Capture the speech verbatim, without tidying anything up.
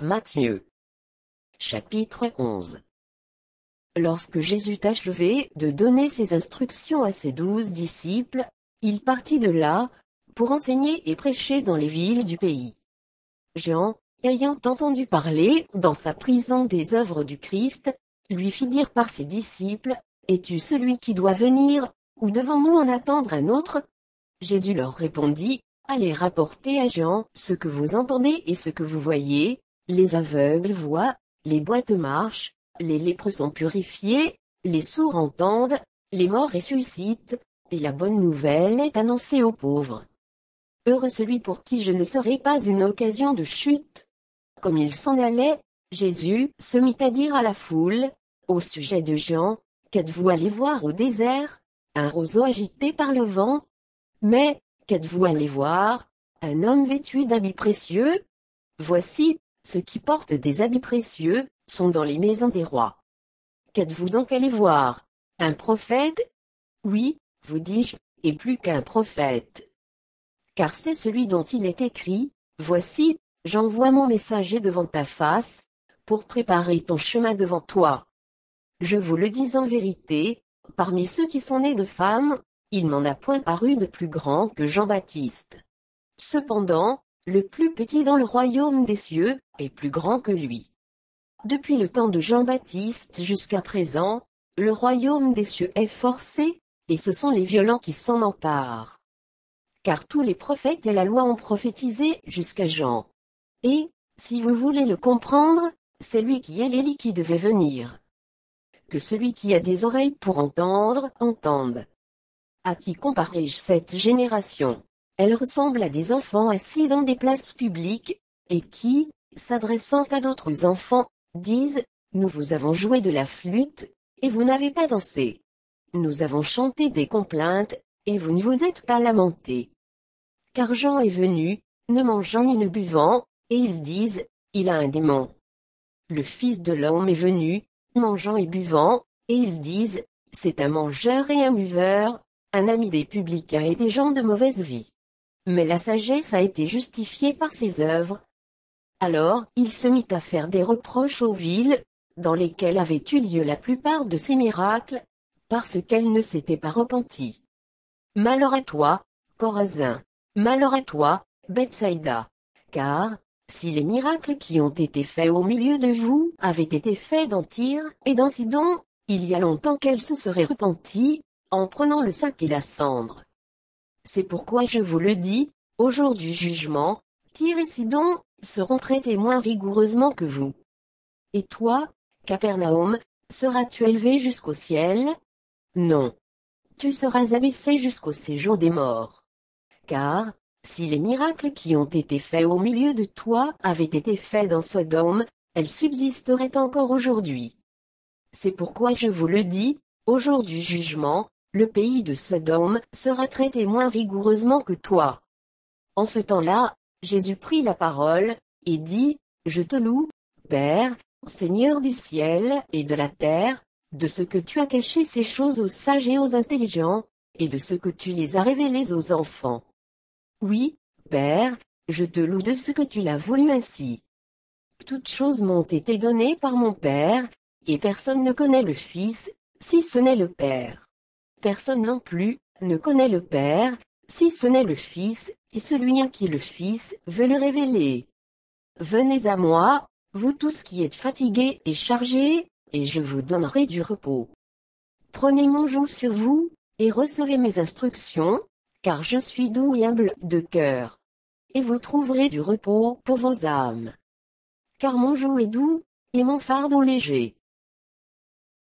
Matthieu. Chapitre onze. Lorsque Jésus eut achevé de donner ses instructions à ses douze disciples, il partit de là, pour enseigner et prêcher dans les villes du pays. Jean, ayant entendu parler, dans sa prison des œuvres du Christ, lui fit dire par ses disciples, « Es-tu celui qui doit venir, ou devons-nous en attendre un autre ?» Jésus leur répondit, « Allez rapporter à Jean ce que vous entendez et ce que vous voyez, les aveugles voient, les boîtes marchent, les lépreux sont purifiés, les sourds entendent, les morts ressuscitent, et la bonne nouvelle est annoncée aux pauvres. Heureux celui pour qui je ne serai pas une occasion de chute. » Comme il s'en allait, Jésus se mit à dire à la foule, au sujet de Jean, « Qu'êtes-vous allé voir au désert? Un roseau agité par le vent? Mais, qu'êtes-vous allé voir? Un homme vêtu d'habits précieux? Voici, ceux qui portent des habits précieux sont dans les maisons des rois. Qu'êtes-vous donc allé voir? Un prophète? Oui, vous dis-je, et plus qu'un prophète. Car c'est celui dont il est écrit, « Voici, j'envoie mon messager devant ta face, pour préparer ton chemin devant toi. » Je vous le dis en vérité, parmi ceux qui sont nés de femmes, il n'en a point paru de plus grand que Jean-Baptiste. Cependant, le plus petit dans le royaume des cieux est plus grand que lui. Depuis le temps de Jean-Baptiste jusqu'à présent, le royaume des cieux est forcé, et ce sont les violents qui s'en emparent. Car tous les prophètes et la loi ont prophétisé jusqu'à Jean. Et, si vous voulez le comprendre, c'est lui qui est l'Élie qui devait venir. Que celui qui a des oreilles pour entendre, entende. À qui comparerai-je cette génération? Elle ressemble à des enfants assis dans des places publiques, et qui, s'adressant à d'autres enfants, disent, « Nous vous avons joué de la flûte, et vous n'avez pas dansé. Nous avons chanté des complaintes, et vous ne vous êtes pas lamentés. » Car Jean est venu, ne mangeant ni ne buvant, et ils disent, « Il a un démon. » Le Fils de l'homme est venu, mangeant et buvant, et ils disent, « C'est un mangeur et un buveur, un ami des publicains et des gens de mauvaise vie. » Mais la sagesse a été justifiée par ses œuvres. Alors il se mit à faire des reproches aux villes, dans lesquelles avaient eu lieu la plupart de ces miracles, parce qu'elles ne s'étaient pas repenties. Malheur à toi, Chorazin! Malheur à toi, Bethsaïda! Car, si les miracles qui ont été faits au milieu de vous avaient été faits dans Tyr et dans Sidon, il y a longtemps qu'elles se seraient repenties, en prenant le sac et la cendre. C'est pourquoi je vous le dis, au jour du jugement, Tyr et Sidon seront traités moins rigoureusement que vous. Et toi, Capernaum, seras-tu élevé jusqu'au ciel? Non. Tu seras abaissé jusqu'au séjour des morts. Car, si les miracles qui ont été faits au milieu de toi avaient été faits dans Sodome, elles subsisteraient encore aujourd'hui. C'est pourquoi je vous le dis, au jour du jugement, le pays de Sodome sera traité moins rigoureusement que toi. En ce temps-là, Jésus prit la parole, et dit, « Je te loue, Père, Seigneur du ciel et de la terre, de ce que tu as caché ces choses aux sages et aux intelligents, et de ce que tu les as révélées aux enfants. Oui, Père, je te loue de ce que tu l'as voulu ainsi. Toutes choses m'ont été données par mon Père, et personne ne connaît le Fils, si ce n'est le Père. Personne non plus ne connaît le Père, si ce n'est le Fils, et celui à qui le Fils veut le révéler. Venez à moi, vous tous qui êtes fatigués et chargés, et je vous donnerai du repos. Prenez mon joug sur vous, et recevez mes instructions, car je suis doux et humble de cœur. Et vous trouverez du repos pour vos âmes. Car mon joug est doux, et mon fardeau léger.